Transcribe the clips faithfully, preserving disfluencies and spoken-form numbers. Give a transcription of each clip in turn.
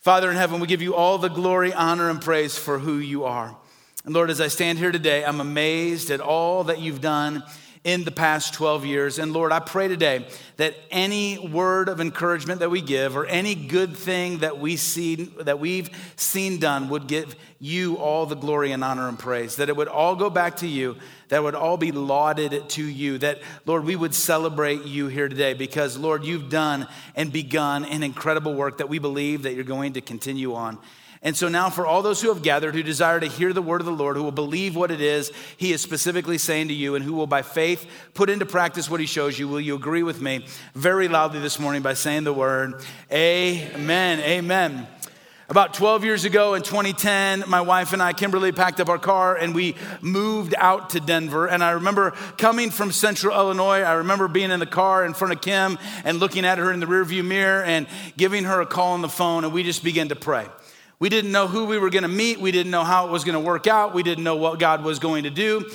Father in heaven, we give you all the glory, honor, and praise for who you are. And Lord, as I stand here today, I'm amazed at all that you've done in the past twelve years. And Lord, I pray today that any word of encouragement that we give or any good thing that we see, that we've seen done would give you all the glory and honor and praise, that it would all go back to you, that it would all be lauded to you, that, Lord, we would celebrate you here today because, Lord, you've done and begun an incredible work that we believe that you're going to continue on. And so now for all those who have gathered, who desire to hear the word of the Lord, who will believe what it is he is specifically saying to you, and who will by faith put into practice what he shows you, will you agree with me very loudly this morning by saying the word, amen, amen. About twelve years ago in twenty ten, my wife and I, Kimberly, packed up our car and we moved out to Denver. And I remember coming from Central Illinois. I remember being in the car in front of Kim and looking at her in the rearview mirror and giving her a call on the phone, and we just began to pray. We didn't know who we were going to meet. We didn't know how it was going to work out. We didn't know what God was going to do.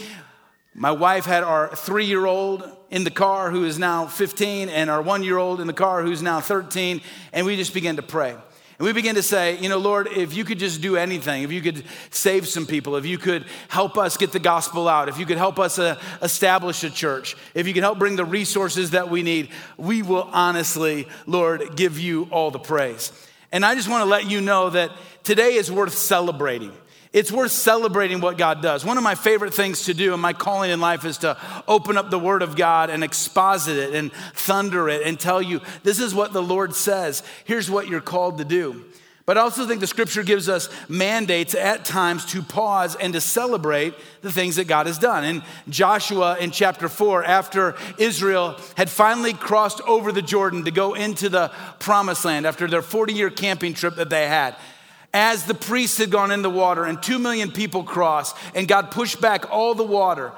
My wife had our three-year-old in the car who is now fifteen and our one-year-old in the car who's now thirteen. And we just began to pray. And we began to say, you know, Lord, if you could just do anything, if you could save some people, if you could help us get the gospel out, if you could help us uh, establish a church, if you could help bring the resources that we need, we will honestly, Lord, give you all the praise. And I just want to let you know that today is worth celebrating. It's worth celebrating what God does. One of my favorite things to do in my calling in life is to open up the Word of God and exposit it and thunder it and tell you, this is what the Lord says. Here's what you're called to do. But I also think the scripture gives us mandates at times to pause and to celebrate the things that God has done. In Joshua in chapter four, after Israel had finally crossed over the Jordan to go into the promised land after their forty-year camping trip that they had, as the priests had gone in the water and two million people crossed and God pushed back all the water,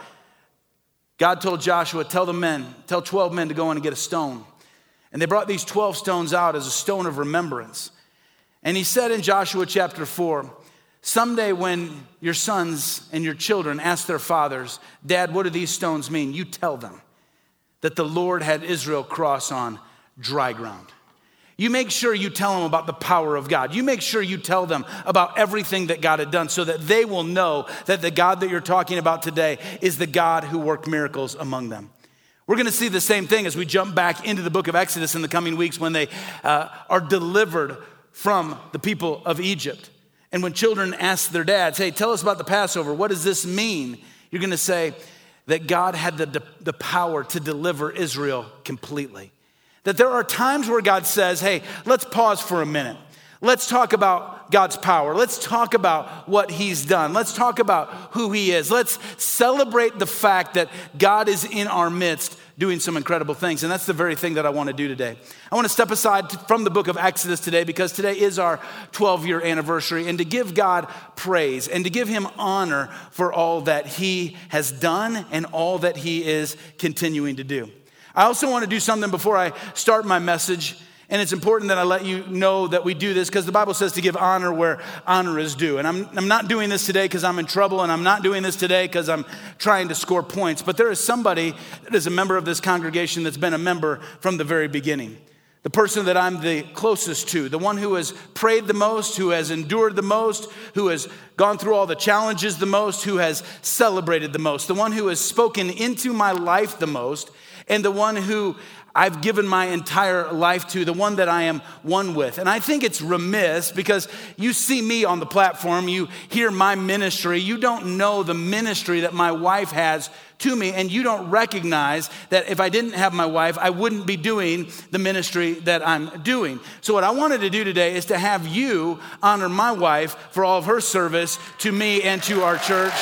God told Joshua, tell the men, tell twelve men to go in and get a stone. And they brought these twelve stones out as a stone of remembrance. And he said in Joshua chapter four, someday when your sons and your children ask their fathers, Dad, what do these stones mean? You tell them that the Lord had Israel cross on dry ground. You make sure you tell them about the power of God. You make sure you tell them about everything that God had done so that they will know that the God that you're talking about today is the God who worked miracles among them. We're going to see the same thing as we jump back into the book of Exodus in the coming weeks when they uh, are delivered from the people of Egypt. And when children ask their dads, hey, tell us about the Passover. What does this mean? You're going to say that God had the, the power to deliver Israel completely. That there are times where God says, hey, let's pause for a minute. Let's talk about God's power. Let's talk about what he's done. Let's talk about who he is. Let's celebrate the fact that God is in our midst doing some incredible things. And that's the very thing that I want to do today. I want to step aside from the book of Exodus today because today is our twelve-year anniversary, and to give God praise and to give him honor for all that he has done and all that he is continuing to do. I also want to do something before I start my message. And it's important that I let you know that we do this because the Bible says to give honor where honor is due. And I'm, I'm not doing this today because I'm in trouble, and I'm not doing this today because I'm trying to score points. But there is somebody that is a member of this congregation that's been a member from the very beginning. The person that I'm the closest to, the one who has prayed the most, who has endured the most, who has gone through all the challenges the most, who has celebrated the most, the one who has spoken into my life the most, and the one who I've given my entire life to, the one that I am one with. And I think it's remiss because you see me on the platform, you hear my ministry, you don't know the ministry that my wife has to me, and you don't recognize that if I didn't have my wife, I wouldn't be doing the ministry that I'm doing. So what I wanted to do today is to have you honor my wife for all of her service to me and to our church.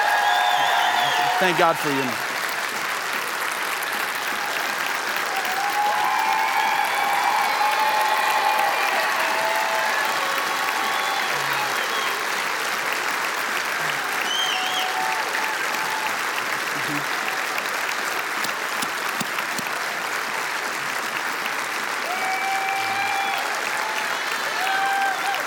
Thank God for you.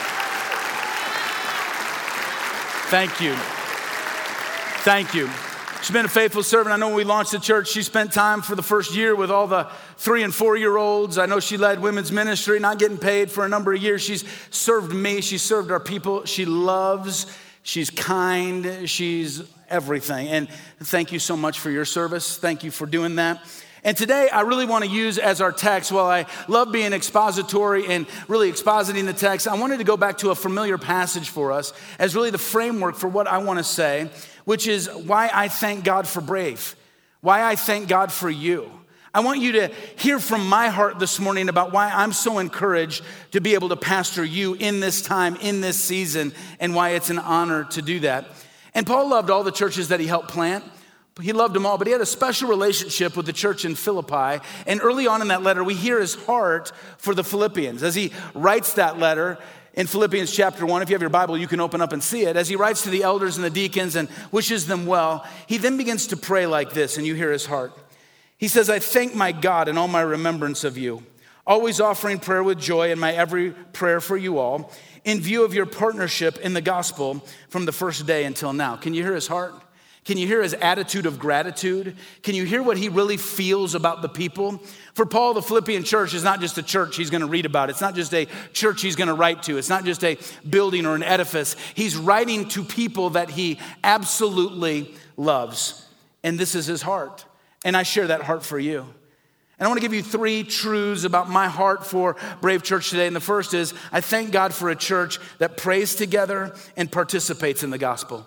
Thank you. Thank you. She's been a faithful servant. I know when we launched the church, she spent time for the first year with all the three and four year olds. I know she led women's ministry, not getting paid for a number of years. She's served me. She served our people. She loves, she's kind, she's everything. And thank you so much for your service. Thank you for doing that. And today I really want to use as our text, while I love being expository and really expositing the text, I wanted to go back to a familiar passage for us as really the framework for what I want to say, which is why I thank God for Brave, why I thank God for you. I want you to hear from my heart this morning about why I'm so encouraged to be able to pastor you in this time, in this season, and why it's an honor to do that. And Paul loved all the churches that he helped plant. He loved them all, but he had a special relationship with the church in Philippi. And early on in that letter, we hear his heart for the Philippians. As he writes that letter in Philippians chapter one, if you have your Bible, you can open up and see it. As he writes to the elders and the deacons and wishes them well, he then begins to pray like this, and you hear his heart. He says, I thank my God in all my remembrance of you, always offering prayer with joy in my every prayer for you all, in view of your partnership in the gospel from the first day until now. Can you hear his heart? Can you hear his attitude of gratitude? Can you hear what he really feels about the people? For Paul, the Philippian church is not just a church he's going to read about. It's not just a church he's going to write to. It's not just a building or an edifice. He's writing to people that he absolutely loves. And this is his heart. And I share that heart for you. And I want to give you three truths about my heart for Brave Church today. And the first is, I thank God for a church that prays together and participates in the gospel.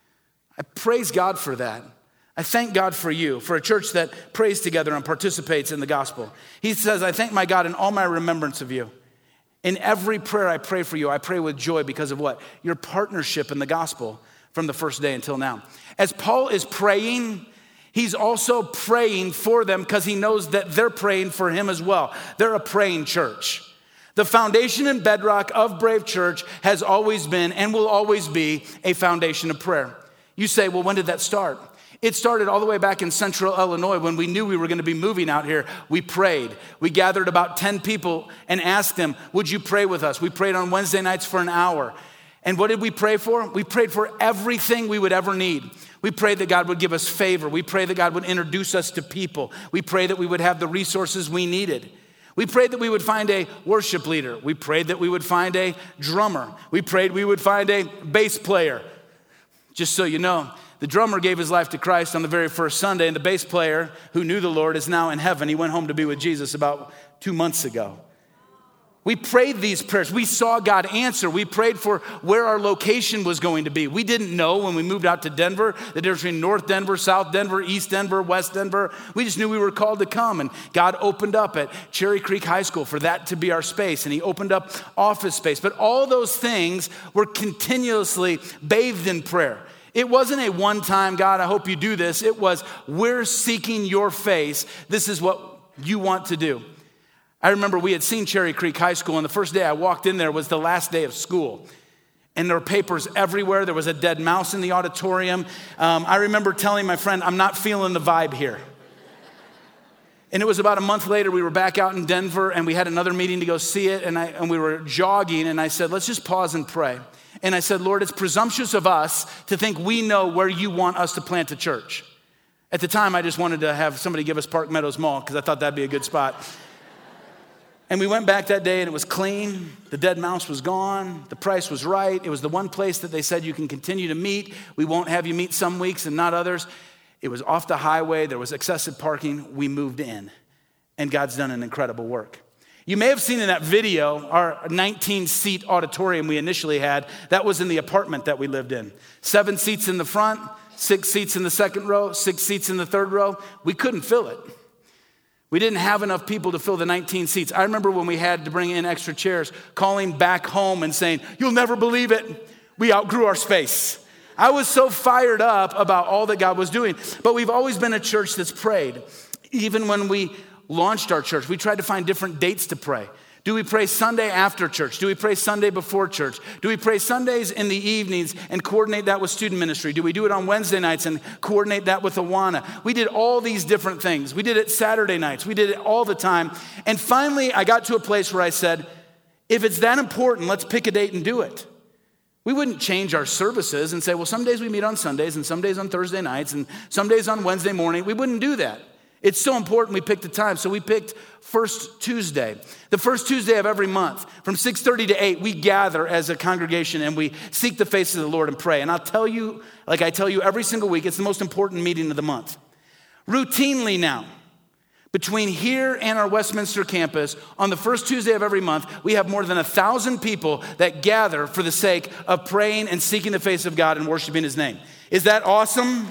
I praise God for that. I thank God for you, for a church that prays together and participates in the gospel. He says, I thank my God in all my remembrance of you. In every prayer I pray for you, I pray with joy because of what? Your partnership in the gospel from the first day until now. As Paul is praying, he's also praying for them because he knows that they're praying for him as well. They're a praying church. The foundation and bedrock of Brave Church has always been and will always be a foundation of prayer. You say, well, when did that start? It started all the way back in central Illinois when we knew we were going to be moving out here. We prayed. We gathered about ten people and asked them, would you pray with us? We prayed on Wednesday nights for an hour. And what did we pray for? We prayed for everything we would ever need. We prayed that God would give us favor. We prayed that God would introduce us to people. We prayed that we would have the resources we needed. We prayed that we would find a worship leader. We prayed that we would find a drummer. We prayed we would find a bass player. Just so you know, the drummer gave his life to Christ on the very first Sunday, and the bass player who knew the Lord is now in heaven. He went home to be with Jesus about two months ago. We prayed these prayers. We saw God answer. We prayed for where our location was going to be. We didn't know when we moved out to Denver, the difference between North Denver, South Denver, East Denver, West Denver. We just knew we were called to come, and God opened up at Cherry Creek High School for that to be our space, and he opened up office space. But all those things were continuously bathed in prayer. It wasn't a one-time, God, I hope you do this. It was, we're seeking your face. This is what you want to do. I remember we had seen Cherry Creek High School, and the first day I walked in there was the last day of school. And there were papers everywhere. There was a dead mouse in the auditorium. Um, I remember telling my friend, I'm not feeling the vibe here. And it was about a month later, we were back out in Denver, and we had another meeting to go see it, and, I, and we were jogging, and I said, let's just pause and pray. And I said, Lord, it's presumptuous of us to think we know where you want us to plant a church. At the time, I just wanted to have somebody give us Park Meadows Mall because I thought that'd be a good spot. And we went back that day and it was clean. The dead mouse was gone. The price was right. It was the one place that they said you can continue to meet. We won't have you meet some weeks and not others. It was off the highway. There was excessive parking. We moved in. And God's done an incredible work. You may have seen in that video our nineteen-seat auditorium we initially had. That was in the apartment that we lived in. Seven seats in the front, six seats in the second row, six seats in the third row. We couldn't fill it. We didn't have enough people to fill the nineteen seats. I remember when we had to bring in extra chairs, calling back home and saying, you'll never believe it. We outgrew our space. I was so fired up about all that God was doing. But we've always been a church that's prayed. Even when we launched our church, we tried to find different dates to pray. Do we pray Sunday after church? Do we pray Sunday before church? Do we pray Sundays in the evenings and coordinate that with student ministry? Do we do it on Wednesday nights and coordinate that with Awana? We did all these different things. We did it Saturday nights. We did it all the time. And finally, I got to a place where I said, if it's that important, let's pick a date and do it. We wouldn't change our services and say, well, some days we meet on Sundays and some days on Thursday nights and some days on Wednesday morning. We wouldn't do that. It's so important we picked the time. So we picked First Tuesday. The first Tuesday of every month from six thirty to eight, we gather as a congregation and we seek the face of the Lord and pray. And I'll tell you, like I tell you every single week, it's the most important meeting of the month. Routinely now, between here and our Westminster campus, on the first Tuesday of every month, we have more than a thousand people that gather for the sake of praying and seeking the face of God and worshiping his name. Is that awesome?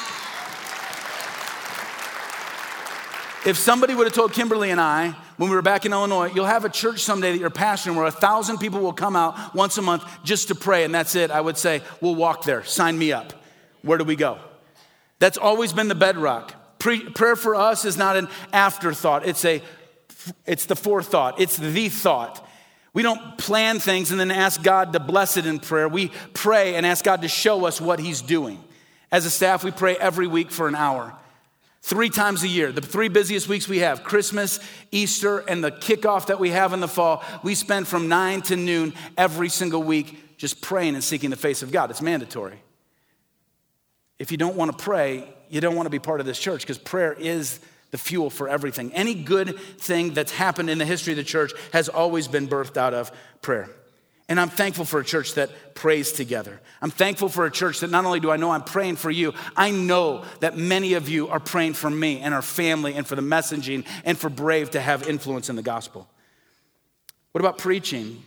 If somebody would have told Kimberly and I, when we were back in Illinois, you'll have a church someday that you're pastoring where a thousand people will come out once a month just to pray, and that's it, I would say, we'll walk there. Sign me up. Where do we go? That's always been the bedrock. Pre- prayer for us is not an afterthought. It's a, it's the forethought. It's the thought. We don't plan things and then ask God to bless it in prayer. We pray and ask God to show us what he's doing. As a staff, we pray every week for an hour. Three times a year, the three busiest weeks we have, Christmas, Easter, and the kickoff that we have in the fall, we spend from nine to noon every single week just praying and seeking the face of God. It's mandatory. If you don't want to pray, you don't want to be part of this church because prayer is the fuel for everything. Any good thing that's happened in the history of the church has always been birthed out of prayer. And I'm thankful for a church that prays together. I'm thankful for a church that not only do I know I'm praying for you, I know that many of you are praying for me and our family and for the messaging and for Brave to have influence in the gospel. What about preaching?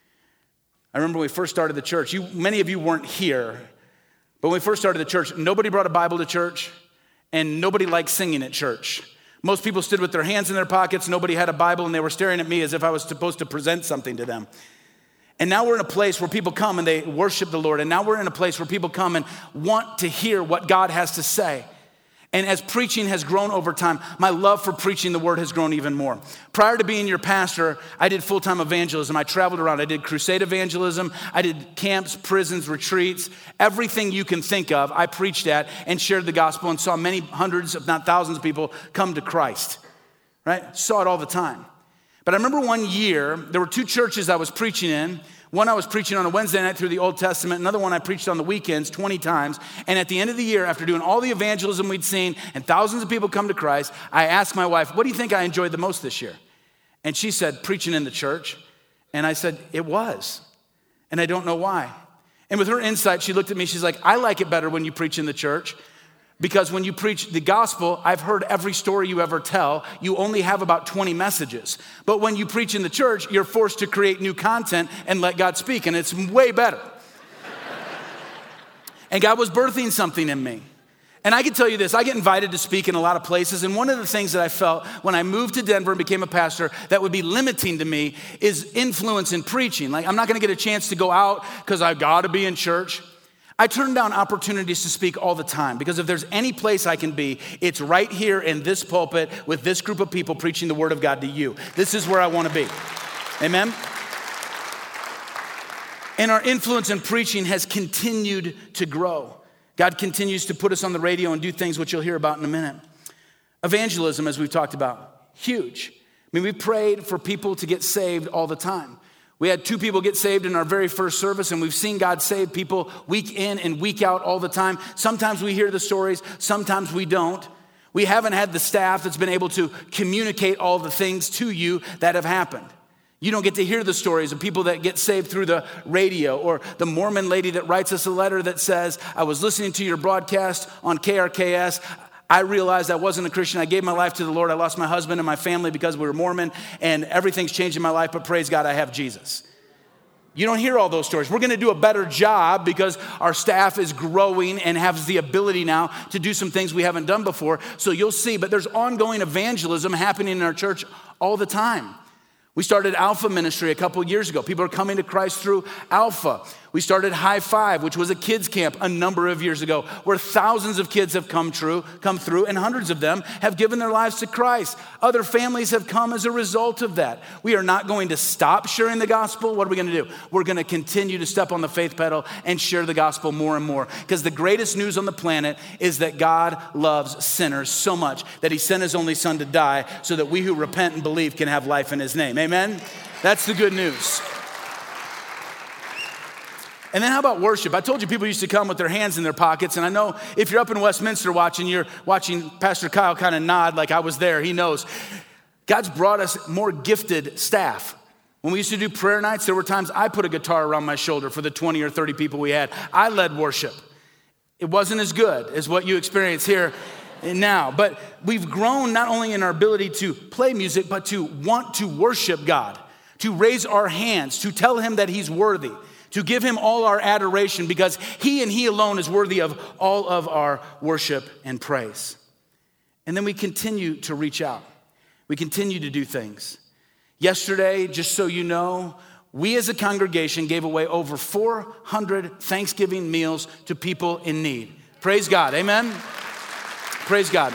I remember when we first started the church, you, many of you weren't here, but when we first started the church, nobody brought a Bible to church and nobody liked singing at church. Most people stood with their hands in their pockets, nobody had a Bible, and they were staring at me as if I was supposed to present something to them. And now we're in a place where people come and they worship the Lord. And now we're in a place where people come and want to hear what God has to say. And as preaching has grown over time, my love for preaching the word has grown even more. Prior to being your pastor, I did full-time evangelism. I traveled around. I did crusade evangelism. I did camps, prisons, retreats. Everything you can think of, I preached at and shared the gospel and saw many hundreds, if not thousands of people come to Christ. Right? Saw it all the time. But I remember one year, there were two churches I was preaching in. One I was preaching on a Wednesday night through the Old Testament. Another one I preached on the weekends twenty times. And at the end of the year, after doing all the evangelism we'd seen and thousands of people come to Christ, I asked my wife, what do you think I enjoyed the most this year? And she said, preaching in the church. And I said, it was. And I don't know why. And with her insight, she looked at me, she's like, I like it better when you preach in the church. Because when you preach the gospel, I've heard every story you ever tell. You only have about twenty messages. But when you preach in the church, you're forced to create new content and let God speak, and it's way better. And God was birthing something in me. And I can tell you this, I get invited to speak in a lot of places, and one of the things that I felt when I moved to Denver and became a pastor that would be limiting to me is influence in preaching. Like, I'm not gonna get a chance to go out because I've gotta be in church. I turn down opportunities to speak all the time because if there's any place I can be, it's right here in this pulpit with this group of people preaching the word of God to you. This is where I want to be. Amen? And our influence in preaching has continued to grow. God continues to put us on the radio and do things which you'll hear about in a minute. Evangelism, as we've talked about, huge. I mean, we prayed for people to get saved all the time. We had two people get saved in our very first service, and we've seen God save people week in and week out all the time. Sometimes we hear the stories, sometimes we don't. We haven't had the staff that's been able to communicate all the things to you that have happened. You don't get to hear the stories of people that get saved through the radio, or the Mormon lady that writes us a letter that says, I was listening to your broadcast on K R K S. I realized I wasn't a Christian. I gave my life to the Lord. I lost my husband and my family because we were Mormon, and everything's changed in my life, but praise God, I have Jesus. You don't hear all those stories. We're gonna do a better job because our staff is growing and has the ability now to do some things we haven't done before. So you'll see, but there's ongoing evangelism happening in our church all the time. We started Alpha Ministry a couple years ago. People are coming to Christ through Alpha. We started High Five, which was a kids camp a number of years ago, where thousands of kids have come through, come through, and hundreds of them have given their lives to Christ. Other families have come as a result of that. We are not going to stop sharing the gospel. What are we going to do? We're going to continue to step on the faith pedal and share the gospel more and more. Because the greatest news on the planet is that God loves sinners so much that he sent his only son to die so that we who repent and believe can have life in his name. Amen? That's the good news. And then how about worship? I told you people used to come with their hands in their pockets. And I know if you're up in Westminster watching, you're watching Pastor Kyle kind of nod like I was there. He knows. God's brought us more gifted staff. When we used to do prayer nights, there were times I put a guitar around my shoulder for the twenty or thirty people we had. I led worship. It wasn't as good as what you experience here now. But we've grown not only in our ability to play music, but to want to worship God, to raise our hands, to tell him that he's worthy, to give him all our adoration because he and he alone is worthy of all of our worship and praise. And then we continue to reach out. We continue to do things. Yesterday, just so you know, we as a congregation gave away over four hundred Thanksgiving meals to people in need. Praise God, amen? Praise God.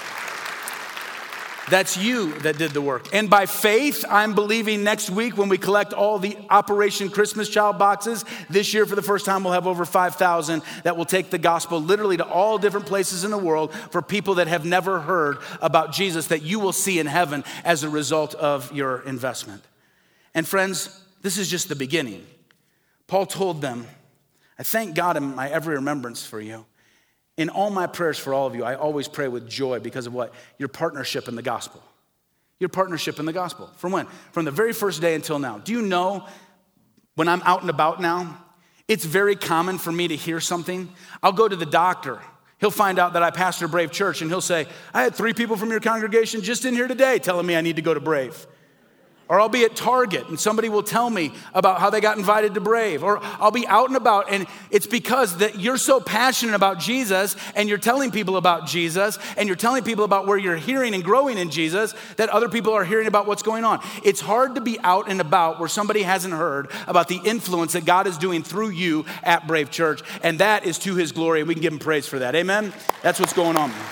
That's you that did the work. And by faith, I'm believing next week when we collect all the Operation Christmas Child boxes, this year for the first time we'll have over five thousand that will take the gospel literally to all different places in the world for people that have never heard about Jesus that you will see in heaven as a result of your investment. And friends, this is just the beginning. Paul told them, I thank God in my every remembrance for you. In all my prayers for all of you, I always pray with joy because of what? Your partnership in the gospel. Your partnership in the gospel. From when? From the very first day until now. Do you know when I'm out and about now, it's very common for me to hear something. I'll go to the doctor. He'll find out that I pastor Brave Church and he'll say, I had three people from your congregation just in here today telling me I need to go to Brave. Or I'll be at Target and somebody will tell me about how they got invited to Brave. Or I'll be out and about and it's because that you're so passionate about Jesus and you're telling people about Jesus and you're telling people about where you're hearing and growing in Jesus that other people are hearing about what's going on. It's hard to be out and about where somebody hasn't heard about the influence that God is doing through you at Brave Church. And that is to his glory and we can give him praise for that. Amen? That's what's going on.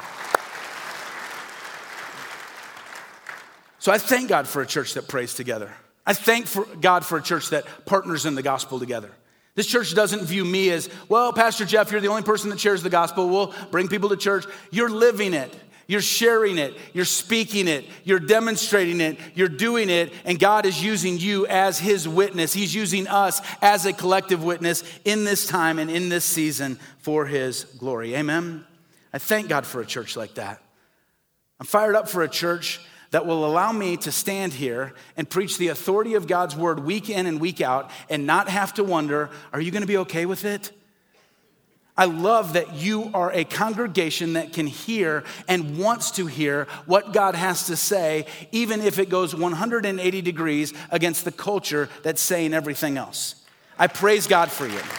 So I thank God for a church that prays together. I thank for God for a church that partners in the gospel together. This church doesn't view me as, well, Pastor Jeff, you're the only person that shares the gospel. We'll bring people to church. You're living it. You're sharing it. You're speaking it. You're demonstrating it. You're doing it. And God is using you as his witness. He's using us as a collective witness in this time and in this season for his glory. Amen? I thank God for a church like that. I'm fired up for a church that will allow me to stand here and preach the authority of God's word week in and week out and not have to wonder, are you going to be okay with it? I love that you are a congregation that can hear and wants to hear what God has to say, even if it goes one hundred eighty degrees against the culture that's saying everything else. I praise God for you.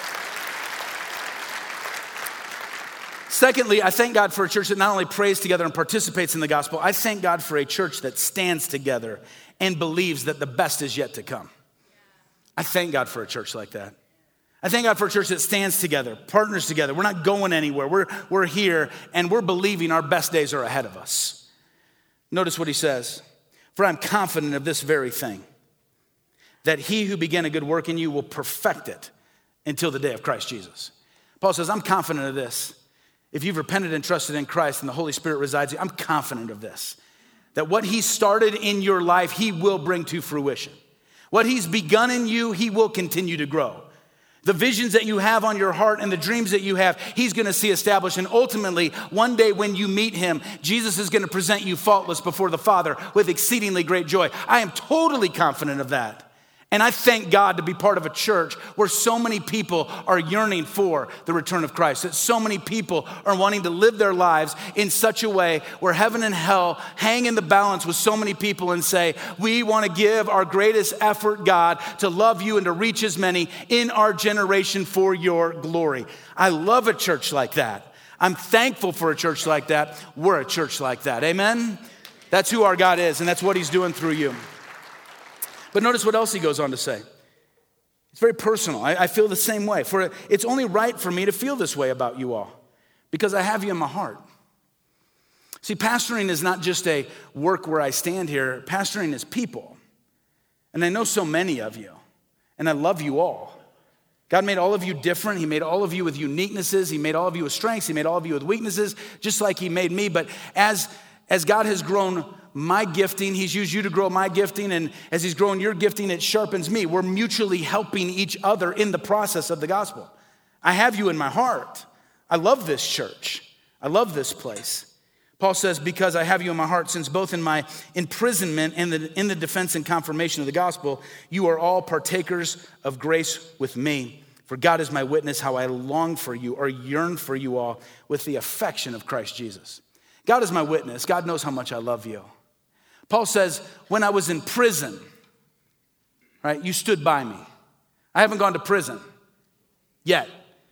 Secondly, I thank God for a church that not only prays together and participates in the gospel, I thank God for a church that stands together and believes that the best is yet to come. I thank God for a church like that. I thank God for a church that stands together, partners together. We're not going anywhere. We're, we're here and we're believing our best days are ahead of us. Notice what he says. For I'm confident of this very thing, that he who began a good work in you will perfect it until the day of Christ Jesus. Paul says, I'm confident of this. If you've repented and trusted in Christ and the Holy Spirit resides in you, I'm confident of this, that what he started in your life, he will bring to fruition. What he's begun in you, he will continue to grow. The visions that you have on your heart and the dreams that you have, he's going to see established. And ultimately, one day when you meet him, Jesus is going to present you faultless before the Father with exceedingly great joy. I am totally confident of that. And I thank God to be part of a church where so many people are yearning for the return of Christ, that so many people are wanting to live their lives in such a way where heaven and hell hang in the balance with so many people and say, we want to give our greatest effort, God, to love you and to reach as many in our generation for your glory. I love a church like that. I'm thankful for a church like that. We're a church like that. Amen? That's who our God is, and that's what he's doing through you. But notice what else he goes on to say. It's very personal. I, I feel the same way. For it's only right for me to feel this way about you all because I have you in my heart. See, pastoring is not just a work where I stand here. Pastoring is people. And I know so many of you, and I love you all. God made all of you different. He made all of you with uniquenesses. He made all of you with strengths. He made all of you with weaknesses, just like he made me. But as As God has grown my gifting, he's used you to grow my gifting, and as he's grown your gifting, it sharpens me. We're mutually helping each other in the process of the gospel. I have you in my heart. I love this church. I love this place. Paul says, because I have you in my heart, since both in my imprisonment and the, in the defense and confirmation of the gospel, you are all partakers of grace with me. For God is my witness how I long for you or yearn for you all with the affection of Christ Jesus. God is my witness. God knows how much I love you. Paul says, when I was in prison, right, you stood by me. I haven't gone to prison yet.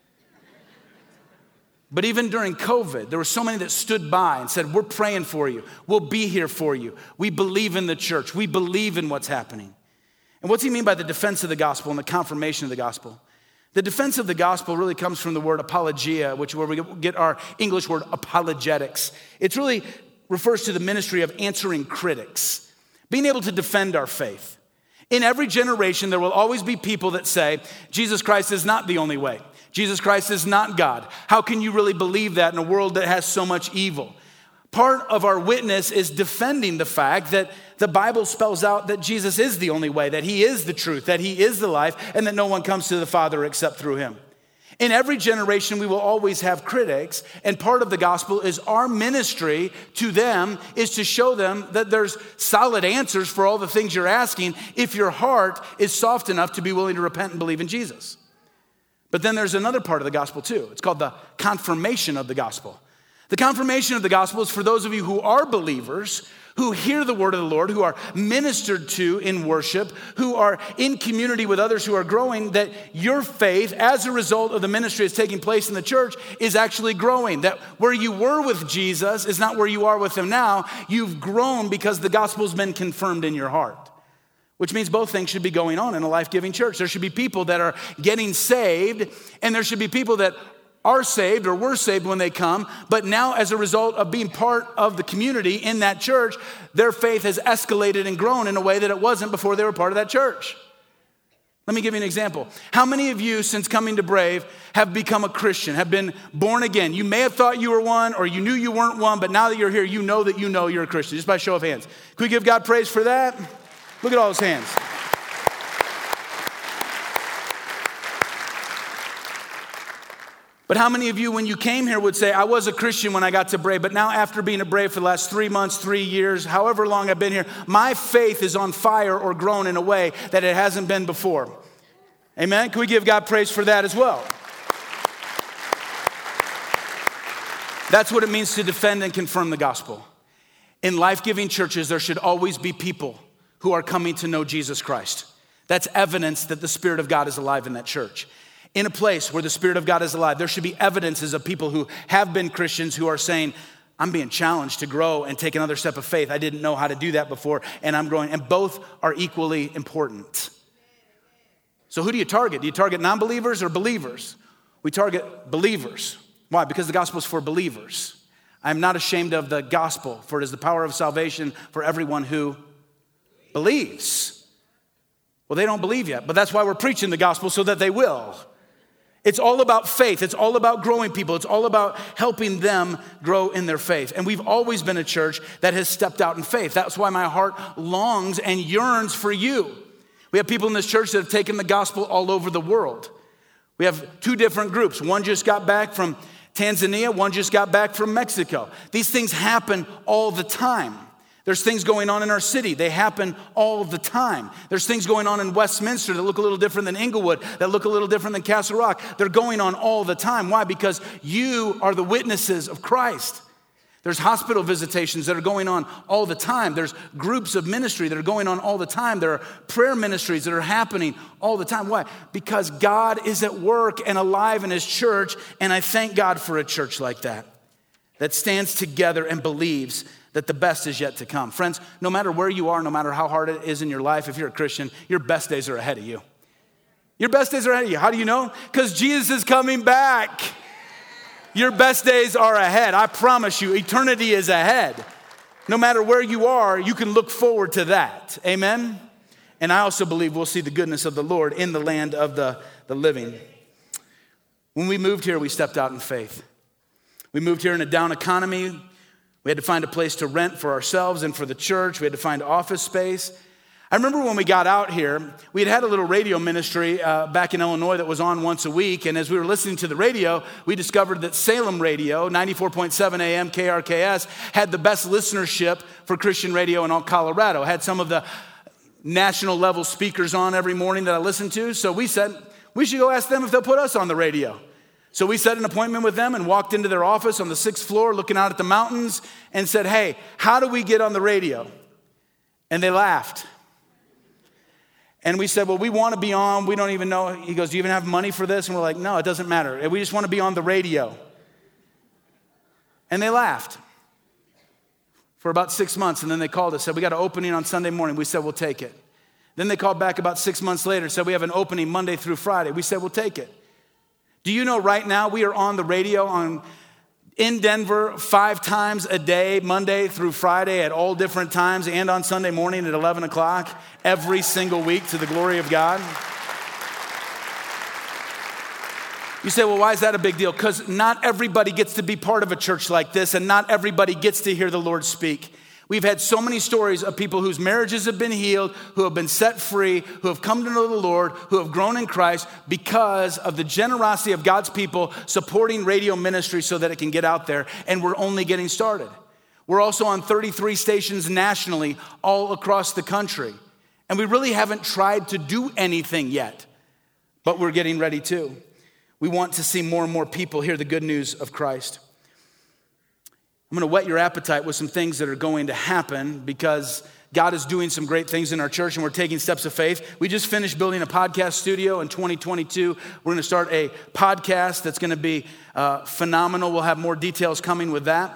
But even during COVID, there were so many that stood by and said, we're praying for you. We'll be here for you. We believe in the church. We believe in what's happening. And what's he mean by the defense of the gospel and the confirmation of the gospel? The defense of the gospel really comes from the word apologia, which is where we get our English word apologetics. It really refers to the ministry of answering critics, being able to defend our faith. In every generation, there will always be people that say, Jesus Christ is not the only way. Jesus Christ is not God. How can you really believe that in a world that has so much evil? Part of our witness is defending the fact that the Bible spells out that Jesus is the only way, that he is the truth, that he is the life, and that no one comes to the Father except through him. In every generation, we will always have critics, and part of the gospel is our ministry to them is to show them that there's solid answers for all the things you're asking if your heart is soft enough to be willing to repent and believe in Jesus. But then there's another part of the gospel too. It's called the confirmation of the gospel. The confirmation of the gospel is for those of you who are believers, who hear the word of the Lord, who are ministered to in worship, who are in community with others who are growing, that your faith, as a result of the ministry that's taking place in the church, is actually growing. That where you were with Jesus is not where you are with him now. You've grown because the gospel's been confirmed in your heart. Which means both things should be going on in a life-giving church. There should be people that are getting saved, and there should be people that are saved or were saved when they come, but now as a result of being part of the community in that church, their faith has escalated and grown in a way that it wasn't before they were part of that church. Let me give you an example. How many of you, since coming to Brave, have become a Christian, have been born again? You may have thought you were one, or you knew you weren't one, but now that you're here, you know that you know you're a Christian, just by show of hands. Can we give God praise for that? Look at all those hands. But how many of you, when you came here, would say, I was a Christian when I got to Brave, but now after being at Brave for the last three months, three years, however long I've been here, my faith is on fire or grown in a way that it hasn't been before. Amen? Can we give God praise for that as well? That's what it means to defend and confirm the gospel. In life-giving churches, there should always be people who are coming to know Jesus Christ. That's evidence that the Spirit of God is alive in that church. In a place where the Spirit of God is alive, there should be evidences of people who have been Christians who are saying, I'm being challenged to grow and take another step of faith. I didn't know how to do that before, and I'm growing. And both are equally important. So who do you target? Do you target non-believers or believers? We target believers. Why? Because the gospel is for believers. I'm not ashamed of the gospel, for it is the power of salvation for everyone who believes. Well, they don't believe yet, but that's why we're preaching the gospel, so that they will. It's all about faith. It's all about growing people. It's all about helping them grow in their faith. And we've always been a church that has stepped out in faith. That's why my heart longs and yearns for you. We have people in this church that have taken the gospel all over the world. We have two different groups. One just got back from Tanzania. One just got back from Mexico. These things happen all the time. There's things going on in our city. They happen all the time. There's things going on in Westminster that look a little different than Inglewood, that look a little different than Castle Rock. They're going on all the time. Why? Because you are the witnesses of Christ. There's hospital visitations that are going on all the time. There's groups of ministry that are going on all the time. There are prayer ministries that are happening all the time. Why? Because God is at work and alive in his church, and I thank God for a church like that, that stands together and believes that the best is yet to come. Friends, no matter where you are, no matter how hard it is in your life, if you're a Christian, your best days are ahead of you. Your best days are ahead of you. How do you know? Because Jesus is coming back. Your best days are ahead. I promise you, eternity is ahead. No matter where you are, you can look forward to that. Amen? And I also believe we'll see the goodness of the Lord in the land of the, the living. When we moved here, we stepped out in faith. We moved here in a down economy. We had to find a place to rent for ourselves and for the church. We had to find office space. I remember when we got out here, we had had a little radio ministry uh, back in Illinois that was on once a week. And as we were listening to the radio, we discovered that Salem Radio, ninety-four point seven A M K R K S, had the best listenership for Christian radio in all Colorado. Had some of the national level speakers on every morning that I listened to. So we said, we should go ask them if they'll put us on the radio. So we set an appointment with them and walked into their office on the sixth floor looking out at the mountains and said, hey, how do we get on the radio? And they laughed. And we said, well, we want to be on. We don't even know. He goes, do you even have money for this? And we're like, no, it doesn't matter. We just want to be on the radio. And they laughed for about six months. And then they called us, said, we got an opening on Sunday morning. We said, we'll take it. Then they called back about six months later, said, we have an opening Monday through Friday. We said, we'll take it. Do you know right now we are on the radio on in Denver five times a day, Monday through Friday at all different times, and on Sunday morning at eleven o'clock every single week to the glory of God? You say, well, why is that a big deal? Because not everybody gets to be part of a church like this, and not everybody gets to hear the Lord speak. We've had so many stories of people whose marriages have been healed, who have been set free, who have come to know the Lord, who have grown in Christ because of the generosity of God's people supporting radio ministry so that it can get out there. And we're only getting started. We're also on thirty-three stations nationally, all across the country. And we really haven't tried to do anything yet, but we're getting ready to. We want to see more and more people hear the good news of Christ. I'm going to whet your appetite with some things that are going to happen because God is doing some great things in our church and we're taking steps of faith. We just finished building a podcast studio in twenty twenty-two. We're going to start a podcast that's going to be uh, phenomenal. We'll have more details coming with that.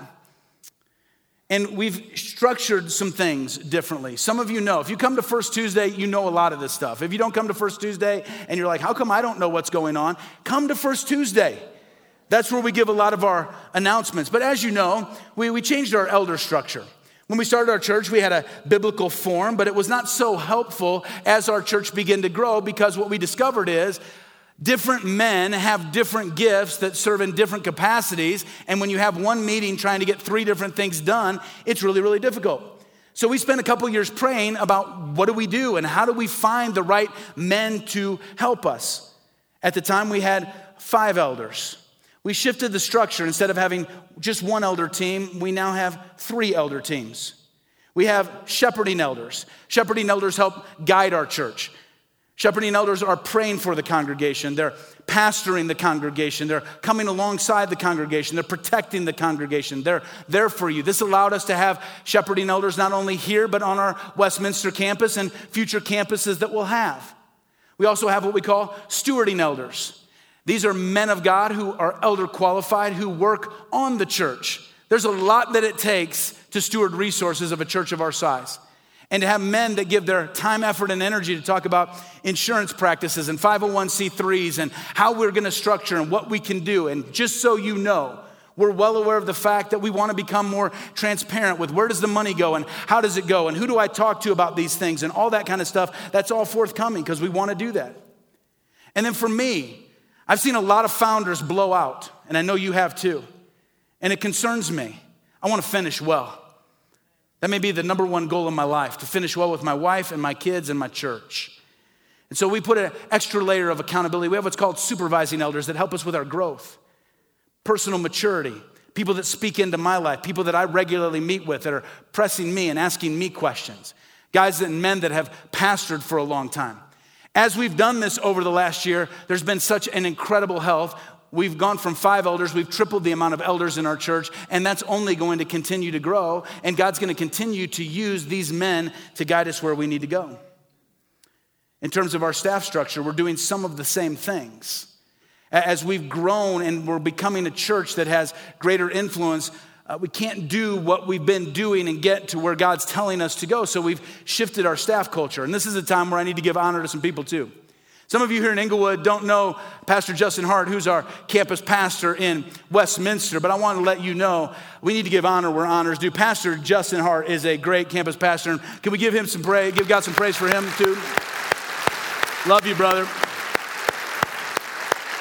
And we've structured some things differently. Some of you know, if you come to First Tuesday, you know a lot of this stuff. If you don't come to First Tuesday and you're like, how come I don't know what's going on? Come to First Tuesday. That's where we give a lot of our announcements. But as you know, we, we changed our elder structure. When we started our church, we had a biblical form, but it was not so helpful as our church began to grow because what we discovered is different men have different gifts that serve in different capacities. And when you have one meeting trying to get three different things done, it's really, really difficult. So we spent a couple years praying about what do we do and how do we find the right men to help us. At the time, we had five elders. We shifted the structure. Instead of having just one elder team, we now have three elder teams. We have shepherding elders. Shepherding elders help guide our church. Shepherding elders are praying for the congregation. They're pastoring the congregation. They're coming alongside the congregation. They're protecting the congregation. They're there for you. This allowed us to have shepherding elders not only here, but on our Westminster campus and future campuses that we'll have. We also have what we call stewarding elders. These are men of God who are elder qualified, who work on the church. There's a lot that it takes to steward resources of a church of our size. And to have men that give their time, effort, and energy to talk about insurance practices and five oh one c threes and how we're going to structure and what we can do. And just so you know, we're well aware of the fact that we want to become more transparent with where does the money go and how does it go and who do I talk to about these things and all that kind of stuff. That's all forthcoming because we want to do that. And then for me, I've seen a lot of founders blow out, and I know you have too. And it concerns me. I want to finish well. That may be the number one goal in my life, to finish well with my wife and my kids and my church. And so we put an extra layer of accountability. We have what's called supervising elders that help us with our growth, personal maturity, people that speak into my life, people that I regularly meet with that are pressing me and asking me questions, guys and men that have pastored for a long time. As we've done this over the last year, there's been such an incredible health. We've gone from five elders, we've tripled the amount of elders in our church, and that's only going to continue to grow, and God's going to continue to use these men to guide us where we need to go. In terms of our staff structure, we're doing some of the same things. As we've grown and we're becoming a church that has greater influence, Uh, we can't do what we've been doing and get to where God's telling us to go. So we've shifted our staff culture. And this is a time where I need to give honor to some people too. Some of you here in Inglewood don't know Pastor Justin Hart, who's our campus pastor in Westminster. But I want to let you know we need to give honor where honor's due. Pastor Justin Hart is a great campus pastor. Can we give him some praise? Give God some praise for him too. Love you, brother.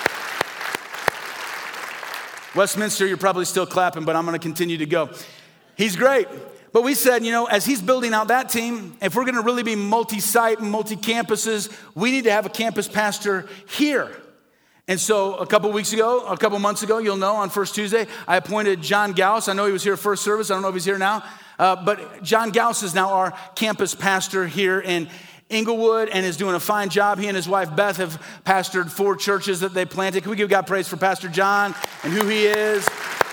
Westminster, you're probably still clapping, but I'm going to continue to go. He's great. But we said, you know, as he's building out that team, if we're going to really be multi-site and multi-campuses, we need to have a campus pastor here. And so a couple weeks ago, a couple months ago, you'll know, on First Tuesday, I appointed John Gauss. I know he was here first service. I don't know if he's here now. Uh, but John Gauss is now our campus pastor here in Inglewood and is doing a fine job. He and his wife Beth have pastored four churches that they planted. Can we give God praise for Pastor John and who he is?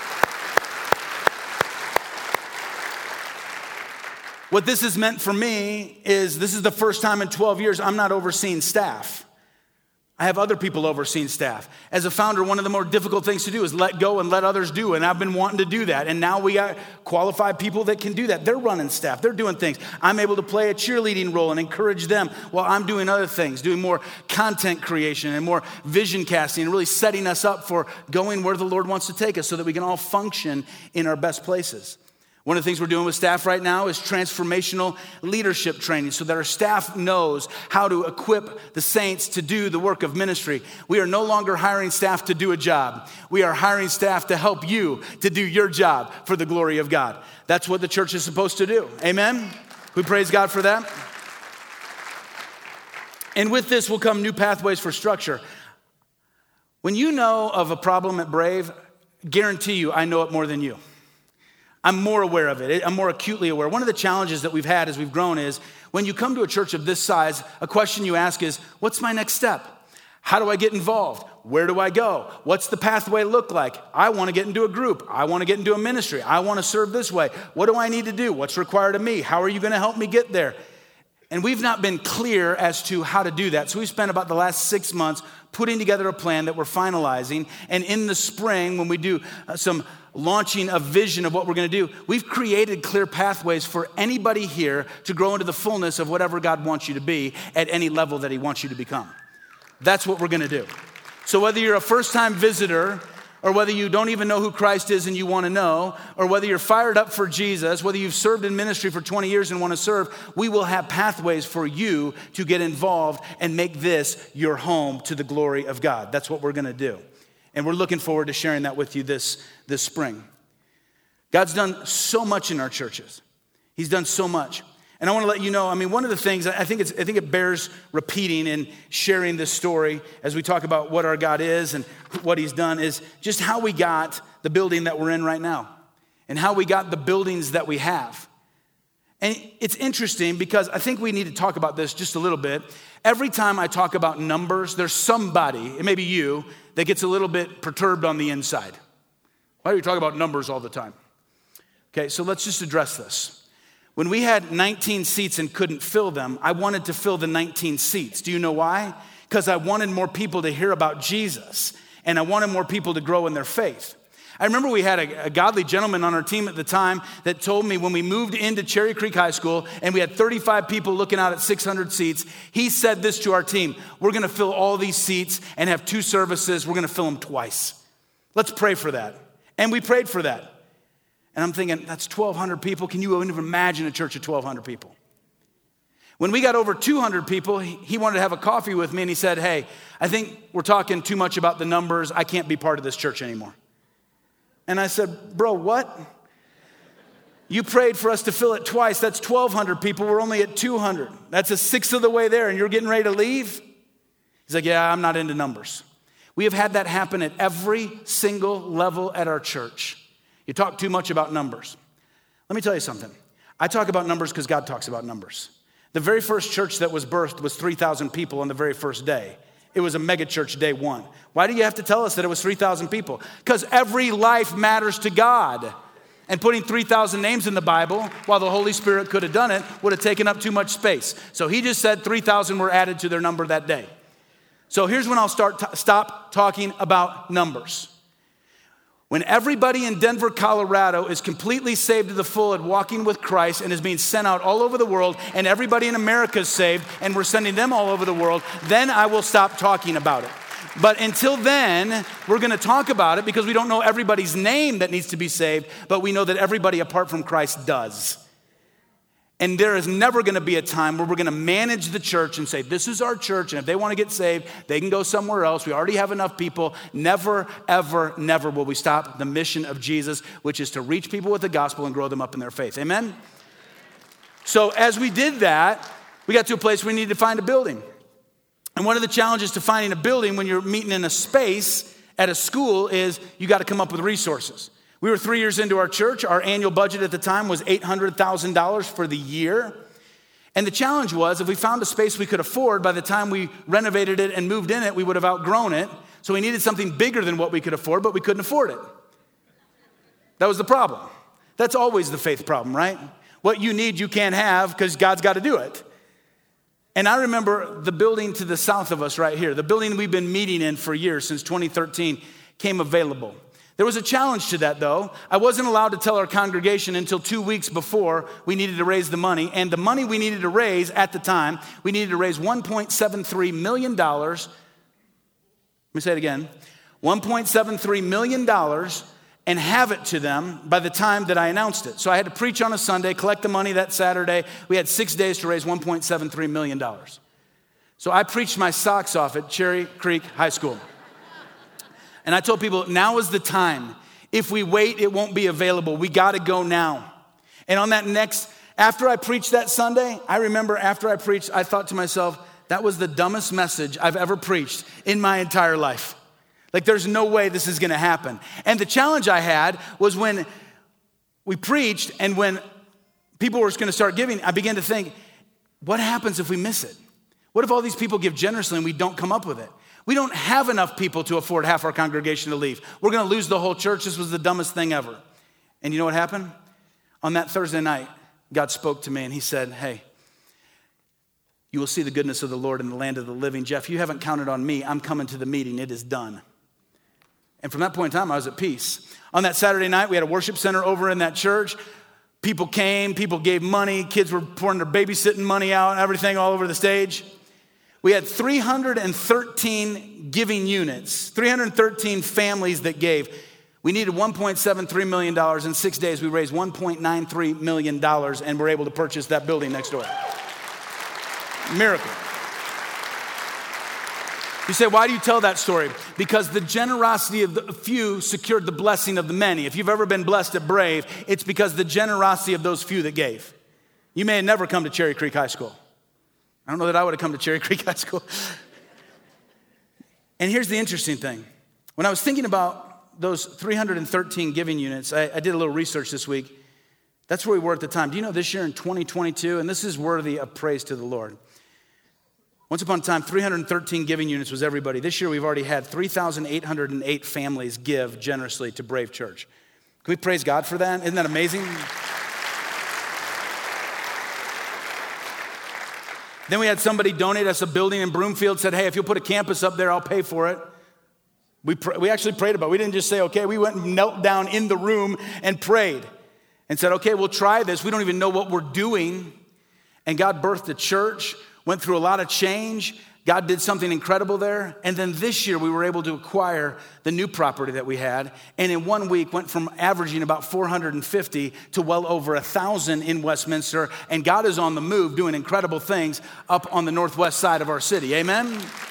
What this has meant for me is this is the first time in twelve years I'm not overseeing staff. I have other people overseeing staff. As a founder, one of the more difficult things to do is let go and let others do. And I've been wanting to do that. And now we got qualified people that can do that. They're running staff. They're doing things. I'm able to play a cheerleading role and encourage them while I'm doing other things, doing more content creation and more vision casting and really setting us up for going where the Lord wants to take us so that we can all function in our best places. One of the things we're doing with staff right now is transformational leadership training so that our staff knows how to equip the saints to do the work of ministry. We are no longer hiring staff to do a job. We are hiring staff to help you to do your job for the glory of God. That's what the church is supposed to do. Amen? We praise God for that. And with this will come new pathways for structure. When you know of a problem at Brave, guarantee you I know it more than you. I'm more aware of it. I'm more acutely aware. One of the challenges that we've had as we've grown is when you come to a church of this size, a question you ask is, what's my next step? How do I get involved? Where do I go? What's the pathway look like? I want to get into a group. I want to get into a ministry. I want to serve this way. What do I need to do? What's required of me? How are you going to help me get there? And we've not been clear as to how to do that. So we've spent about the last six months putting together a plan that we're finalizing. And in the spring, when we do uh, some launching a vision of what we're going to do, we've created clear pathways for anybody here to grow into the fullness of whatever God wants you to be at any level that he wants you to become. That's what we're going to do. So whether you're a first-time visitor or whether you don't even know who Christ is and you want to know, or whether you're fired up for Jesus, whether you've served in ministry for twenty years and want to serve, we will have pathways for you to get involved and make this your home to the glory of God. That's what we're going to do. And we're looking forward to sharing that with you this, this spring. God's done so much in our churches. He's done so much. And I want to let you know, I mean, one of the things, I think it's, I think it bears repeating and sharing this story as we talk about what our God is and what he's done, is just how we got the building that we're in right now and how we got the buildings that we have. And it's interesting because I think we need to talk about this just a little bit. Every time I talk about numbers, there's somebody, it may be you, that gets a little bit perturbed on the inside. Why do you talk about numbers all the time? Okay, so let's just address this. When we had nineteen seats and couldn't fill them, I wanted to fill the nineteen seats. Do you know why? Because I wanted more people to hear about Jesus, and I wanted more people to grow in their faith. I remember we had a, a godly gentleman on our team at the time that told me when we moved into Cherry Creek High School and we had thirty-five people looking out at six hundred seats, he said this to our team: we're going to fill all these seats and have two services. We're going to fill them twice. Let's pray for that. And we prayed for that. And I'm thinking, that's twelve hundred people. Can you even imagine a church of twelve hundred people? When we got over two hundred people, he wanted to have a coffee with me and he said, hey, I think we're talking too much about the numbers. I can't be part of this church anymore. And I said, bro, what? You prayed for us to fill it twice. That's twelve hundred people. We're only at two hundred. That's a sixth of the way there and you're getting ready to leave? He's like, yeah, I'm not into numbers. We have had that happen at every single level at our church. You talk too much about numbers. Let me tell you something. I talk about numbers because God talks about numbers. The very first church that was birthed was three thousand people on the very first day. It was a mega church day one. Why do you have to tell us that it was three thousand people? Because every life matters to God. And putting three thousand names in the Bible, while the Holy Spirit could have done it, would have taken up too much space. So he just said three thousand were added to their number that day. So here's when I'll start t- stop talking about numbers. When everybody in Denver, Colorado is completely saved to the full and walking with Christ and is being sent out all over the world, and everybody in America is saved and we're sending them all over the world, then I will stop talking about it. But until then, we're going to talk about it because we don't know everybody's name that needs to be saved, but we know that everybody apart from Christ does. And there is never gonna be a time where we're gonna manage the church and say, this is our church, and if they wanna get saved, they can go somewhere else. We already have enough people. Never, ever, never will we stop the mission of Jesus, which is to reach people with the gospel and grow them up in their faith. Amen? So as we did that, we got to a place where we needed to find a building. And one of the challenges to finding a building when you're meeting in a space at a school is you gotta come up with resources. We were three years into our church. Our annual budget at the time was eight hundred thousand dollars for the year. And the challenge was if we found a space we could afford, by the time we renovated it and moved in it, we would have outgrown it. So we needed something bigger than what we could afford, but we couldn't afford it. That was the problem. That's always the faith problem, right? What you need, you can't have because God's got to do it. And I remember the building to the south of us right here, the building we've been meeting in for years, since twenty thirteen, came available. There was a challenge to that, though. I wasn't allowed to tell our congregation until two weeks before we needed to raise the money. And the money we needed to raise at the time, we needed to raise one point seven three million dollars. Let me say it again. one point seven three million dollars and have it to them by the time that I announced it. So I had to preach on a Sunday, collect the money that Saturday. We had six days to raise one point seven three million dollars. So I preached my socks off at Cherry Creek High School. And I told people, now is the time. If we wait, it won't be available. We got to go now. And on that next, after I preached that Sunday, I remember after I preached, I thought to myself, that was the dumbest message I've ever preached in my entire life. Like, there's no way this is going to happen. And the challenge I had was when we preached and when people were going to start giving, I began to think, what happens if we miss it? What if all these people give generously and we don't come up with it? We don't have enough people to afford half our congregation to leave. We're going to lose the whole church. This was the dumbest thing ever. And you know what happened? On that Thursday night, God spoke to me and he said, hey, you will see the goodness of the Lord in the land of the living. Jeff, you haven't counted on me. I'm coming to the meeting. It is done. And from that point in time, I was at peace. On that Saturday night, we had a worship center over in that church. People came, people gave money. Kids were pouring their babysitting money out and everything all over the stage. We had three hundred thirteen giving units, three hundred thirteen families that gave. We needed one point seven three million dollars. In six days, we raised one point nine three million dollars and were able to purchase that building next door. Miracle. You say, why do you tell that story? Because the generosity of the few secured the blessing of the many. If you've ever been blessed at Brave, it's because the generosity of those few that gave. You may have never come to Cherry Creek High School. I don't know that I would have come to Cherry Creek High School. And here's the interesting thing. When I was thinking about those three hundred thirteen giving units, I, I did a little research this week. That's where we were at the time. Do you know this year in twenty twenty-two, and this is worthy of praise to the Lord. Once upon a time, three hundred thirteen giving units was everybody. This year, we've already had three thousand eight hundred eight families give generously to Brave Church. Can we praise God for that? Isn't that amazing? Then we had somebody donate us a building in Broomfield, said, hey, if you'll put a campus up there, I'll pay for it. We, pr- we actually prayed about it. We didn't just say, okay, we went and knelt down in the room and prayed and said, okay, we'll try this. We don't even know what we're doing. And God birthed a church, went through a lot of change. God did something incredible there. And then this year we were able to acquire the new property that we had. And in one week went from averaging about four hundred fifty to well over one thousand in Westminster. And God is on the move doing incredible things up on the northwest side of our city. Amen?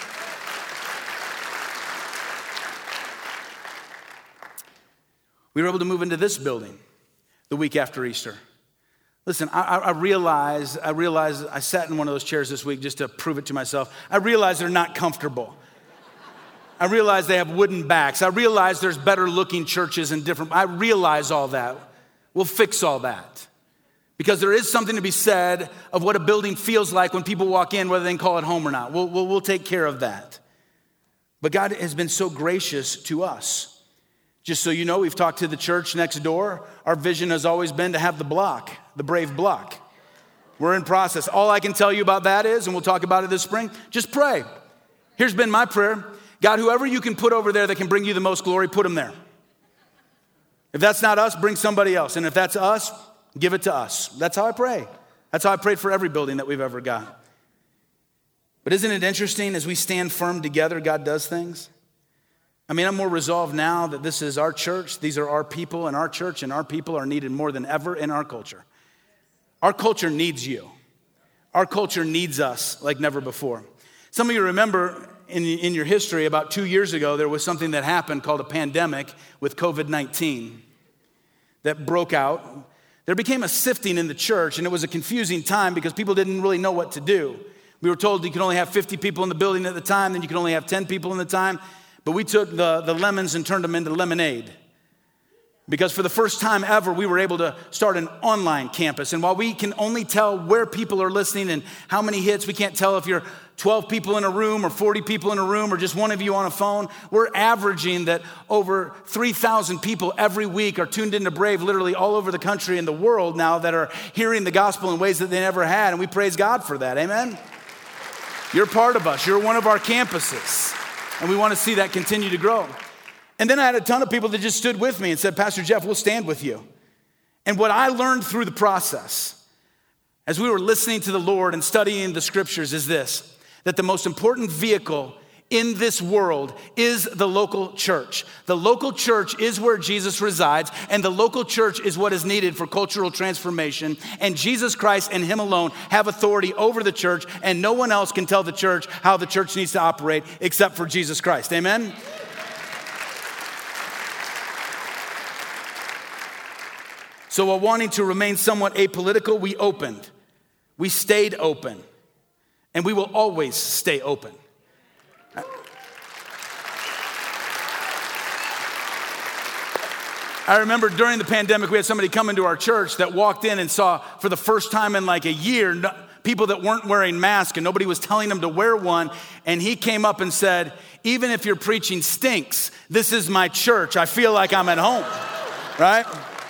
We were able to move into this building the week after Easter. Listen, I, I realize, I realize I sat in one of those chairs this week just to prove it to myself. I realize they're not comfortable. I realize they have wooden backs. I realize there's better looking churches and different, I realize all that. We'll fix all that. Because there is something to be said of what a building feels like when people walk in, whether they can call it home or not. We'll, we'll, we'll take care of that. But God has been so gracious to us. Just so you know, we've talked to the church next door. Our vision has always been to have the block, the Brave block. We're in process. All I can tell you about that is, and we'll talk about it this spring, just pray. Here's been my prayer. God, whoever you can put over there that can bring you the most glory, put them there. If that's not us, bring somebody else. And if that's us, give it to us. That's how I pray. That's how I prayed for every building that we've ever got. But isn't it interesting, as we stand firm together, God does things? I mean, I'm more resolved now that this is our church, these are our people in our church, and our people are needed more than ever in our culture. Our culture needs you. Our culture needs us like never before. Some of you remember in, in your history, about two years ago, there was something that happened called a pandemic with covid nineteen that broke out. There became a sifting in the church, and it was a confusing time because people didn't really know what to do. We were told you could only have fifty people in the building at the time, then you could only have ten people in the time. But we took the, the lemons and turned them into lemonade. Because for the first time ever, we were able to start an online campus. And while we can only tell where people are listening and how many hits, we can't tell if you're twelve people in a room or forty people in a room or just one of you on a phone. We're averaging that over three thousand people every week are tuned into Brave literally all over the country and the world now that are hearing the gospel in ways that they never had. And we praise God for that. Amen? You're part of us. You're one of our campuses. And we want to see that continue to grow. And then I had a ton of people that just stood with me and said, Pastor Jeff, we'll stand with you. And what I learned through the process, as we were listening to the Lord and studying the scriptures, is this, that the most important vehicle in this world is the local church. The local church is where Jesus resides, and the local church is what is needed for cultural transformation. And Jesus Christ and Him alone have authority over the church, and no one else can tell the church how the church needs to operate except for Jesus Christ. Amen? So while wanting to remain somewhat apolitical, we opened. We stayed open. And we will always stay open. I remember during the pandemic, we had somebody come into our church that walked in and saw for the first time in like a year, people that weren't wearing masks and nobody was telling them to wear one. And he came up and said, even if your preaching stinks, this is my church. I feel like I'm at home, right?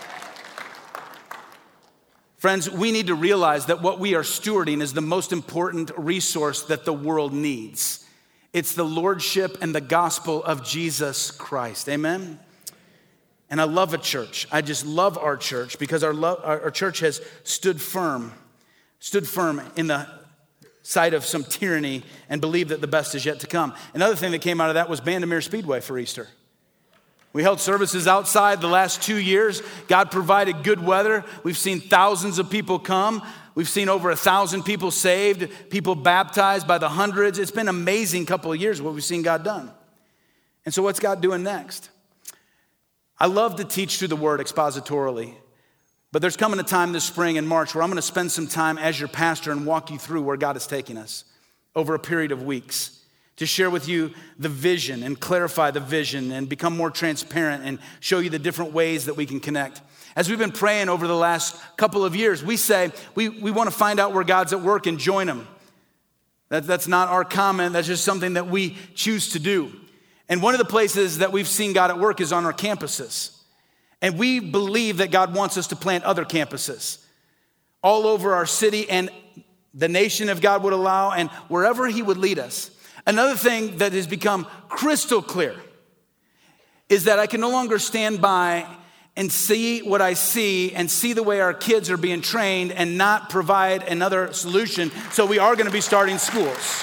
Friends, we need to realize that what we are stewarding is the most important resource that the world needs. It's the lordship and the gospel of Jesus Christ. Amen? And I love a church. I just love our church because our, lo- our church has stood firm, stood firm in the sight of some tyranny and believed that the best is yet to come. Another thing that came out of that was Bandimere Speedway for Easter. We held services outside the last two years. God provided good weather. We've seen thousands of people come. We've seen over a thousand people saved, people baptized by the hundreds. It's been an amazing couple of years what we've seen God done. And so what's God doing next? I love to teach through the word expositorily, but there's coming a time this spring in March where I'm going to spend some time as your pastor and walk you through where God is taking us over a period of weeks, to share with you the vision and clarify the vision and become more transparent and show you the different ways that we can connect. As we've been praying over the last couple of years, we say we, we want to find out where God's at work and join Him. That, that's not our comment. That's just something that we choose to do. And one of the places that we've seen God at work is on our campuses. And we believe that God wants us to plant other campuses all over our city and the nation, if God would allow, and wherever He would lead us. Another thing that has become crystal clear is that I can no longer stand by and see what I see and see the way our kids are being trained and not provide another solution. So we are going to be starting schools.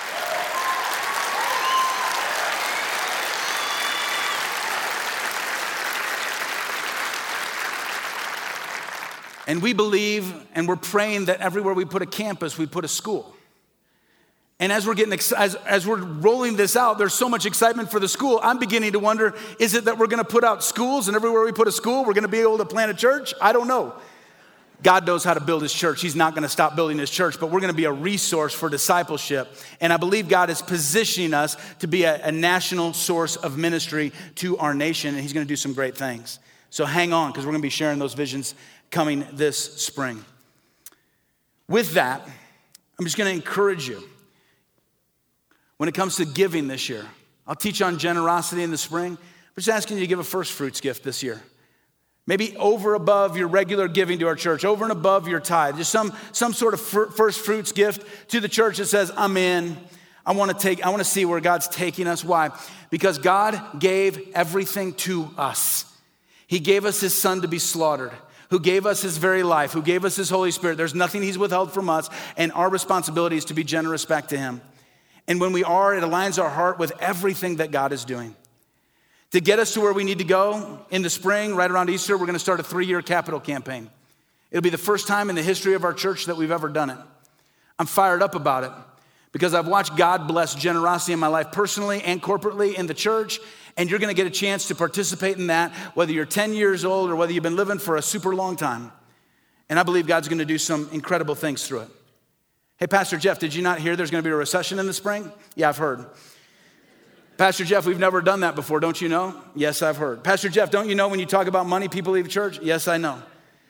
And we believe and we're praying that everywhere we put a campus, we put a school. And as we're getting as, as we're rolling this out, there's so much excitement for the school. I'm beginning to wonder, is it that we're going to put out schools and everywhere we put a school, we're going to be able to plant a church? I don't know. God knows how to build His church. He's not going to stop building His church, but we're going to be a resource for discipleship. And I believe God is positioning us to be a, a national source of ministry to our nation, and He's going to do some great things. So hang on, because we're going to be sharing those visions coming this spring. With that, I'm just going to encourage you. When it comes to giving this year, I'll teach on generosity in the spring. I'm just asking you to give a first fruits gift this year. Maybe over above your regular giving to our church, over and above your tithe. Just some, some sort of first fruits gift to the church that says, I'm in. I want to take, I want to see where God's taking us. Why? Because God gave everything to us. He gave us His Son to be slaughtered, who gave us His very life, who gave us His Holy Spirit. There's nothing He's withheld from us, and our responsibility is to be generous back to Him. And when we are, it aligns our heart with everything that God is doing. To get us to where we need to go in the spring, right around Easter, we're going to start a three-year capital campaign. It'll be the first time in the history of our church that we've ever done it. I'm fired up about it because I've watched God bless generosity in my life personally and corporately in the church, and you're gonna get a chance to participate in that, whether you're ten years old or whether you've been living for a super long time. And I believe God's gonna do some incredible things through it. Hey, Pastor Jeff, did you not hear there's gonna be a recession in the spring? Yeah, I've heard. Pastor Jeff, we've never done that before, don't you know? Yes, I've heard. Pastor Jeff, don't you know when you talk about money, people leave church? Yes, I know.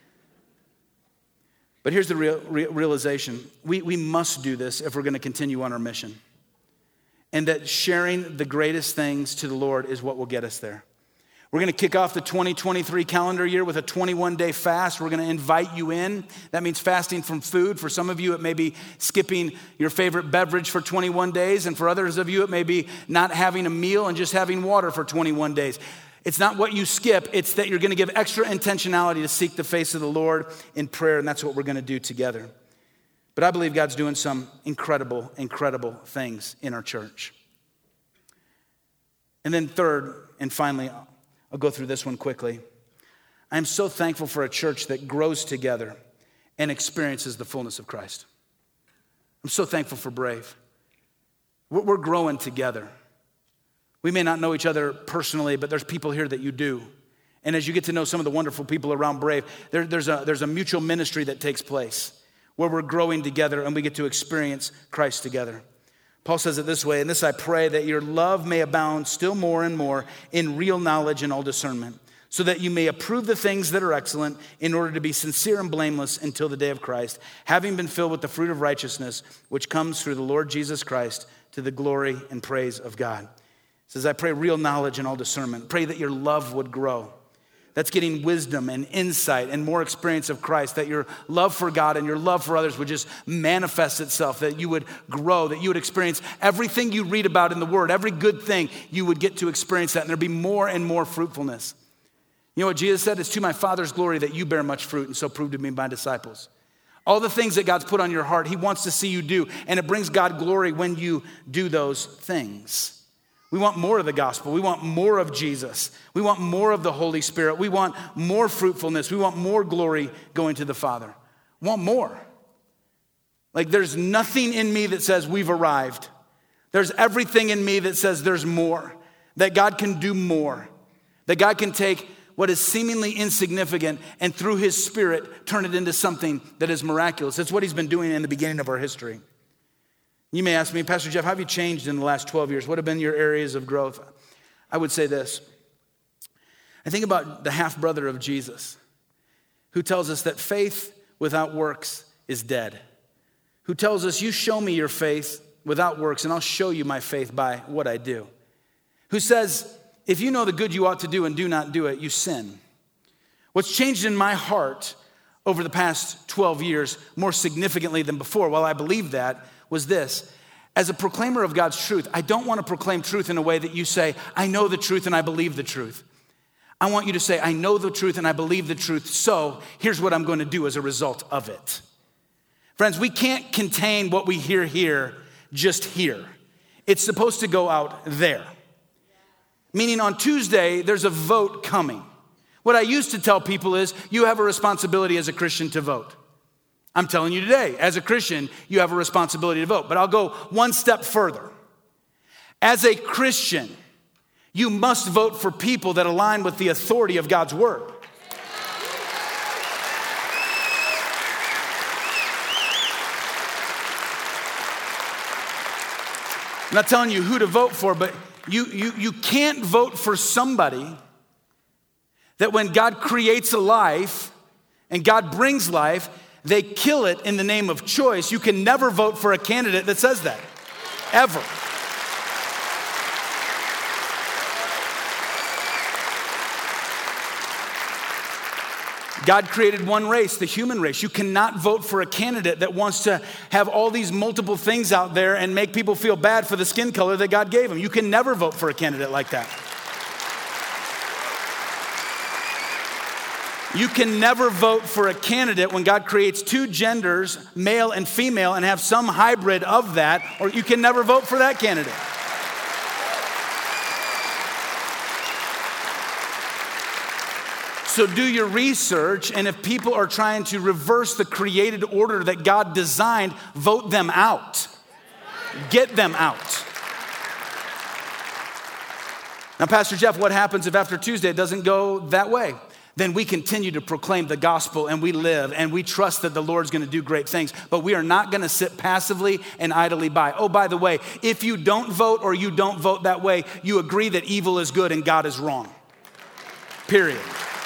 But here's the real, real, realization. We, we must do this if we're gonna continue on our mission. And that sharing the greatest things to the Lord is what will get us there. We're gonna kick off the twenty twenty-three calendar year with a twenty-one day fast. We're gonna invite you in. That means fasting from food. For some of you, it may be skipping your favorite beverage for twenty-one days. And for others of you, it may be not having a meal and just having water for twenty-one days. It's not what you skip, it's that you're gonna give extra intentionality to seek the face of the Lord in prayer, and that's what we're gonna do together. But I believe God's doing some incredible, incredible things in our church. And then third, and finally, I'll go through this one quickly. I'm so thankful for a church that grows together and experiences the fullness of Christ. I'm so thankful for Brave. We're growing together. We may not know each other personally, but there's people here that you do. And as you get to know some of the wonderful people around Brave, there, there's, a, there's a mutual ministry that takes place where we're growing together and we get to experience Christ together. Paul says it this way, and this I pray, that your love may abound still more and more in real knowledge and all discernment, so that you may approve the things that are excellent in order to be sincere and blameless until the day of Christ, having been filled with the fruit of righteousness, which comes through the Lord Jesus Christ to the glory and praise of God. It says, I pray real knowledge and all discernment. Pray that your love would grow. That's getting wisdom and insight and more experience of Christ, that your love for God and your love for others would just manifest itself, that you would grow, that you would experience everything you read about in the Word, every good thing, you would get to experience that, and there'd be more and more fruitfulness. You know what Jesus said? It's to my Father's glory that you bear much fruit, and so prove to be my disciples. All the things that God's put on your heart, he wants to see you do, and it brings God glory when you do those things. We want more of the gospel. We want more of Jesus. We want more of the Holy Spirit. We want more fruitfulness. We want more glory going to the Father. We want more. Like there's nothing in me that says we've arrived. There's everything in me that says there's more, that God can do more, that God can take what is seemingly insignificant and through his Spirit turn it into something that is miraculous. That's what he's been doing in the beginning of our history. You may ask me, Pastor Jeff, how have you changed in the last twelve years? What have been your areas of growth? I would say this. I think about the half-brother of Jesus, who tells us that faith without works is dead, who tells us, you show me your faith without works, and I'll show you my faith by what I do, who says, if you know the good you ought to do and do not do it, you sin. What's changed in my heart over the past twelve years, more significantly than before, while I believe that, was this. As a proclaimer of God's truth, I don't want to proclaim truth in a way that you say, I know the truth and I believe the truth. I want you to say, I know the truth and I believe the truth, so here's what I'm going to do as a result of it. Friends, we can't contain what we hear here just here. It's supposed to go out there. Meaning on Tuesday, there's a vote coming. What I used to tell people is, you have a responsibility as a Christian to vote. I'm telling you today, as a Christian, you have a responsibility to vote. But I'll go one step further. As a Christian, you must vote for people that align with the authority of God's word. I'm not telling you who to vote for, but you, you, you can't vote for somebody that when God creates a life and God brings life, they kill it in the name of choice. You can never vote for a candidate that says that, ever. God created one race, the human race. You cannot vote for a candidate that wants to have all these multiple things out there and make people feel bad for the skin color that God gave them. You can never vote for a candidate like that. You can never vote for a candidate when God creates two genders, male and female, and have some hybrid of that, or you can never vote for that candidate. So do your research, and if people are trying to reverse the created order that God designed, vote them out. Get them out. Now, Pastor Jeff, what happens if after Tuesday it doesn't go that way? Then we continue to proclaim the gospel and we live and we trust that the Lord's gonna do great things, but we are not gonna sit passively and idly by. Oh, by the way, if you don't vote or you don't vote that way, you agree that evil is good and God is wrong. Period.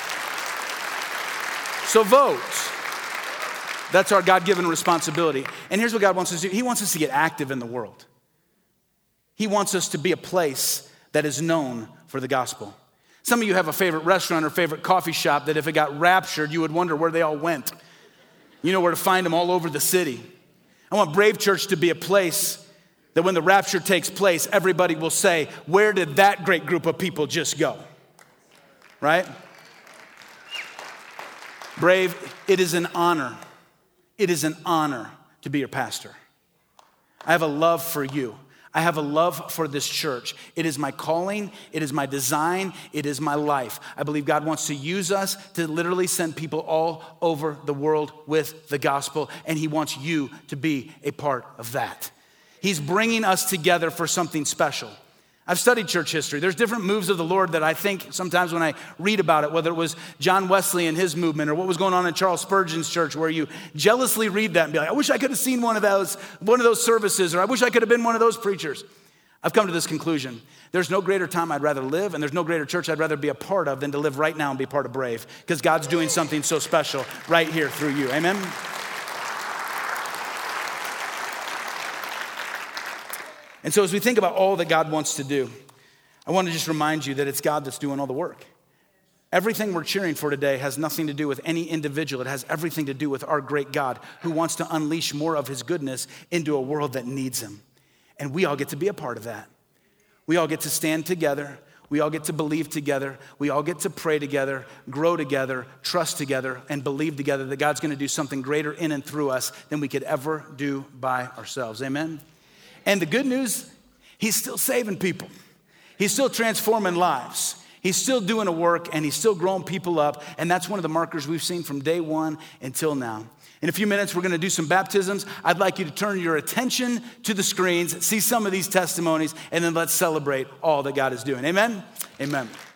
So vote. That's our God-given responsibility. And here's what God wants us to do. He wants us to get active in the world. He wants us to be a place that is known for the gospel. Some of you have a favorite restaurant or favorite coffee shop that if it got raptured, you would wonder where they all went. You know where to find them all over the city. I want Brave Church to be a place that when the rapture takes place, everybody will say, where did that great group of people just go? Right? Brave, it is an honor. It is an honor to be your pastor. I have a love for you. I have a love for this church. It is my calling. It is my design. It is my life. I believe God wants to use us to literally send people all over the world with the gospel, and he wants you to be a part of that. He's bringing us together for something special. I've studied church history. There's different moves of the Lord that I think sometimes when I read about it, whether it was John Wesley and his movement or what was going on in Charles Spurgeon's church, where you jealously read that and be like, I wish I could have seen one of those, one of those services, or I wish I could have been one of those preachers. I've come to this conclusion. There's no greater time I'd rather live, and there's no greater church I'd rather be a part of than to live right now and be part of Brave, because God's doing something so special right here through you. Amen? And so as we think about all that God wants to do, I want to just remind you that it's God that's doing all the work. Everything we're cheering for today has nothing to do with any individual. It has everything to do with our great God who wants to unleash more of his goodness into a world that needs him. And we all get to be a part of that. We all get to stand together. We all get to believe together. We all get to pray together, grow together, trust together, and believe together that God's going to do something greater in and through us than we could ever do by ourselves. Amen? And the good news, he's still saving people. He's still transforming lives. He's still doing a work, and he's still growing people up. And that's one of the markers we've seen from day one until now. In a few minutes, we're going to do some baptisms. I'd like you to turn your attention to the screens, see some of these testimonies, and then let's celebrate all that God is doing. Amen? Amen.